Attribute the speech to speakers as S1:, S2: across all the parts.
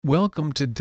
S1: Welcome to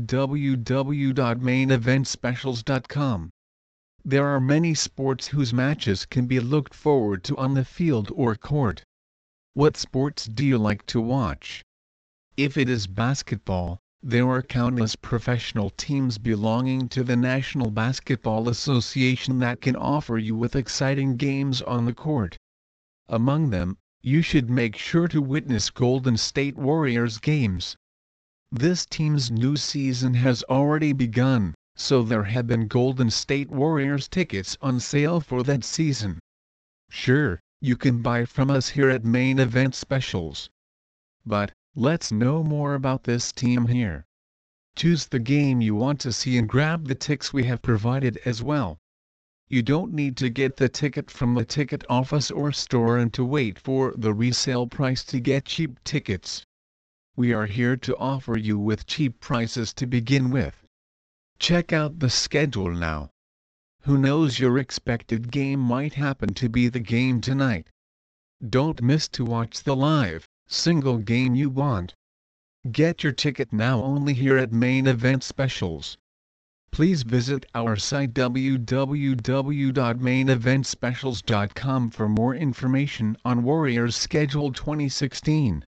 S1: www.maineventspecials.com. There are many sports whose matches can be looked forward to on the field or court. What sports do you like to watch? If it is basketball, there are countless professional teams belonging to the National Basketball Association that can offer you with exciting games on the court. Among them, you should make sure to witness Golden State Warriors games. This team's new season has already begun, so there have been Golden State Warriors tickets on sale for that season. Sure, you can buy from us here at Main Event Specials. But, let's know more about this team here. Choose the game you want to see and grab the tickets we have provided as well. You don't need to get the ticket from the ticket office or store and to wait for the resale price to get cheap tickets. We are here to offer you with cheap prices to begin with. Check out the schedule now. Who knows, your expected game might happen to be the game tonight. Don't miss to watch the live, single game you want. Get your ticket now only here at Main Event Specials. Please visit our site www.maineventspecials.com for more information on Warriors Schedule 2016.